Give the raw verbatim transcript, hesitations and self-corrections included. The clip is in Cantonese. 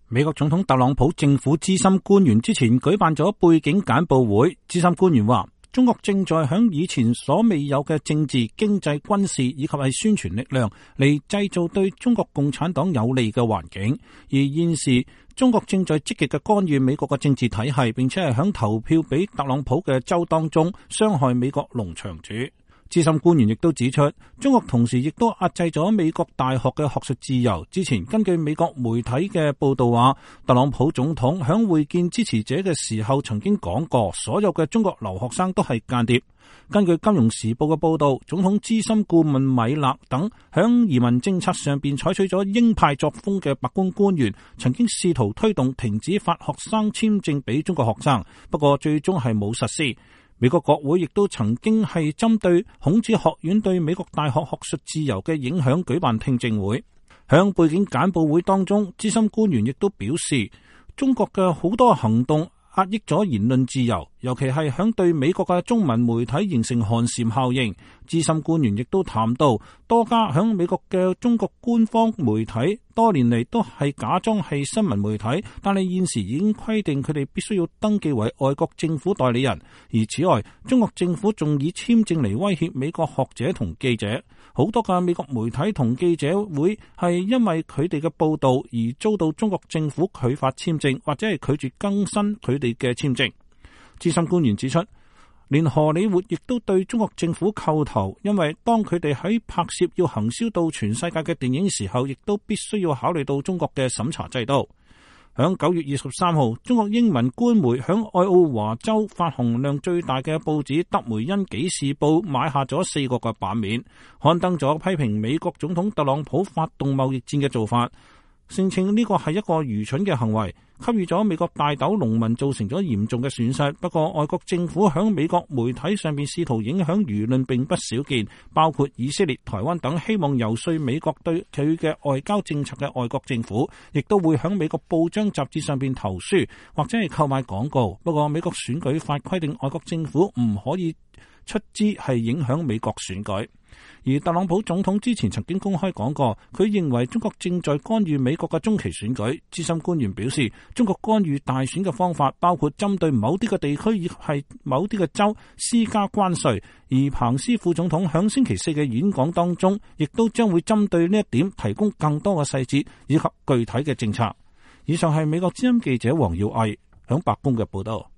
美國總統特朗普政府資深官員之前舉辦咗背景簡報會，資深官員話，中國正在響以前所未有嘅政治、經濟、軍事以及係宣傳力量嚟製造對中國共產黨有利嘅環境，而現時中國正在積極嘅干預美國嘅政治體系，並且係響投票俾特朗普嘅州當中傷害美國農場主。資深官員亦都指出，中國同時亦都壓制咗美國大學嘅學術自由。之前根據美國媒體嘅報道話，特朗普總統響會見支持者嘅時候曾經講過，所有嘅中國留學生都係間諜。根據金融時報嘅報道，總統資深顧問米勒等響移民政策上邊採取咗鷹派作風嘅白宮官員，曾經試圖推動停止發學生簽證俾中國學生，不過最終係冇實施。美國國會亦都曾經係針對孔子學院對美國大學學術自由嘅影響舉辦聽證會。響背景簡報會當中，資深官員亦都表示，中國嘅好多行動壓抑咗言論自由，尤其係響對美國嘅中文媒體形成寒蟬效應。資深官員亦都談到，多家響美國嘅中國官方媒體多年嚟都係假裝係新聞媒體，但係現時已經規定佢哋必須要登記為外國政府代理人。而此外，中國政府仲以簽證嚟威脅美國學者同記者。好多嘅美國媒體同記者會係因為佢哋嘅報道而遭到中國政府拒發簽證，或者係拒絕更新佢哋嘅簽證。資深官員指出，連荷里活亦都對中國政府叩頭，因為當佢哋喺拍攝要行銷到全世界嘅電影時候，亦都必須要考慮到中國嘅審查制度。響九月二十三號，中國英文官媒響愛奧華州發行量最大嘅報紙《德梅恩紀事報》買下咗四個嘅版面，刊登咗批評美國總統特朗普發動貿易戰嘅做法，聲稱呢個係一個愚蠢嘅行為，給予咗美國大豆農民造成咗嚴重嘅損失。不過外國政府響美國媒體上面試圖影響輿論並不少見，包括以色列、台灣等希望游說美國對佢嘅外交政策嘅外國政府，亦都會響美國報章雜誌上邊投書或者係購買廣告。不過美國選舉法規定外國政府唔可以出資係影響美國選舉。而特朗普總統之前曾經公開講過，佢認為中國正在干預美國嘅中期選舉。資深官員表示，中國干預大選嘅方法包括針對某啲嘅地區以及係某啲嘅州施加關稅。而彭斯副總統響星期四嘅演講當中，亦都將會針對呢一點提供更多嘅細節以及具體嘅政策。以上係美國之音記者黃耀毅響白宮嘅報道。